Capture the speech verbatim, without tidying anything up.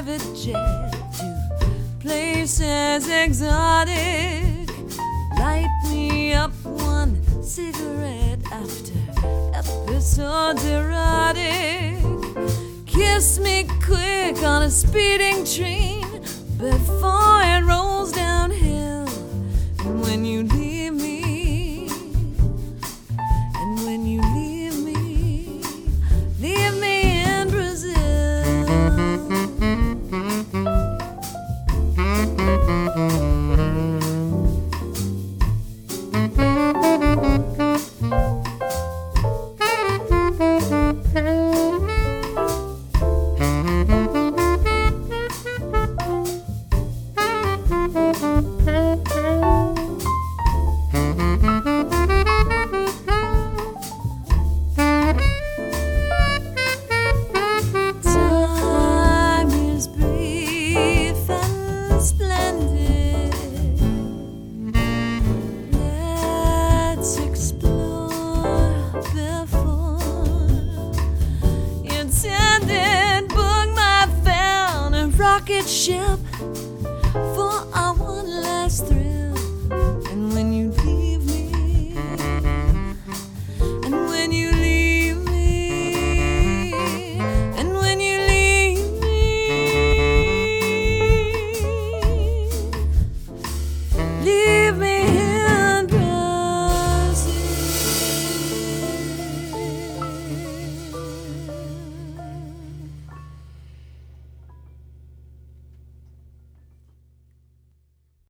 private jet to places exotic. Light me up one cigarette after episodes erotic. Kiss me quick on a speeding train before it rolls downhill. And when you leave me, and when you leave me, leave me in Brazil. Ship